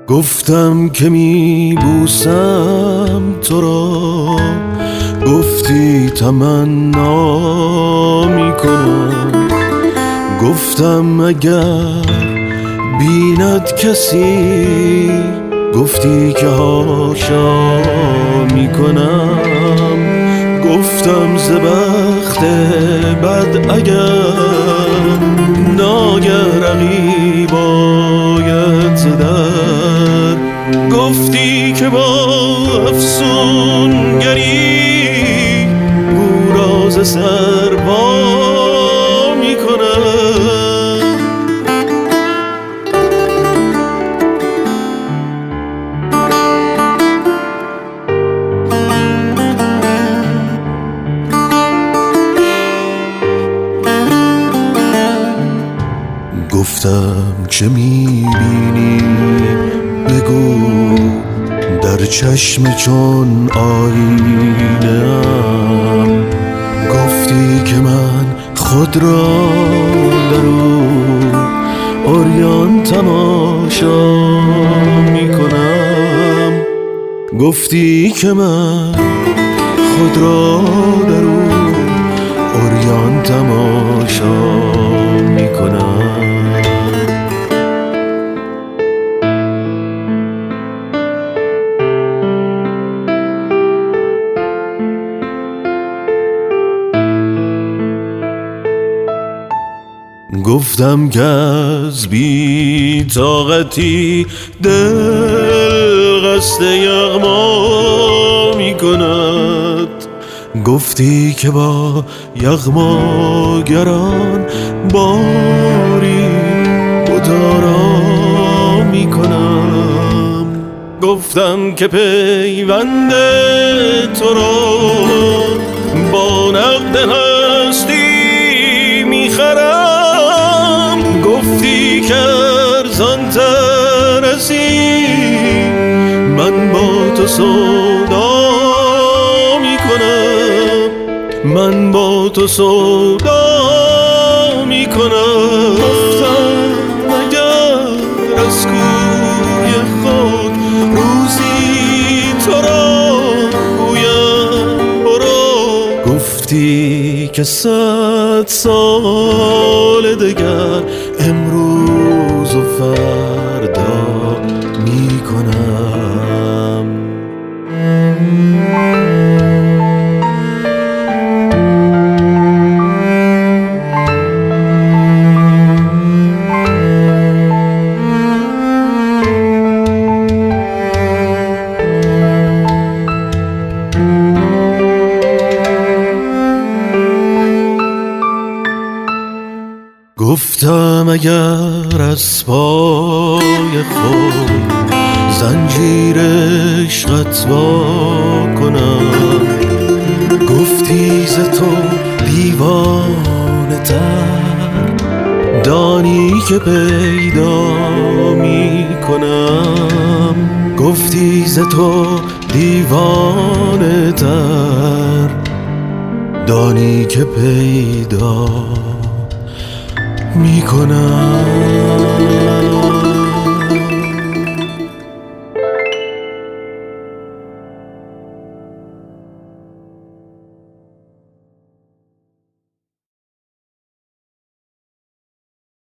گفتم که میبوسم تو را، گفتی تمنا میکنم. گفتم اگر بیند کسی، گفتی که حاشا میکنم. گفتم ز بخت بد اگر ناگه رقیب آید ز در، گفتی که با افسونگری او را ز سر وا میکنم. گفتم چه میبینی بگو، در چشم چون آینه ام. گفتی که من خود را در او عریان تماشا میکنم. گفتی که من خود را در او عریان تماشا میکنم. گفتم که از بی طاقتی دل قصد یغما می کند. گفتی که با یغماگران باری مدارا می کنم. گفتم که پیوند تو را با نقد هستی می خرم. گفتی که ارزان تر از این من با تو سودا می کنم. من با تو سودا می کنم. گفتم اگر از کوی خود روزی تو را گویم برو، گفتی که 100 سال دگر امروز و فردا می کنم. گفتم اگر از پای خود زنجیر عشقت وا کنم. گفتی ز تو دیوانه تر دانی که پیدا می کنم. گفتی ز تو دیوانه تر دانی که پیدا می کنم.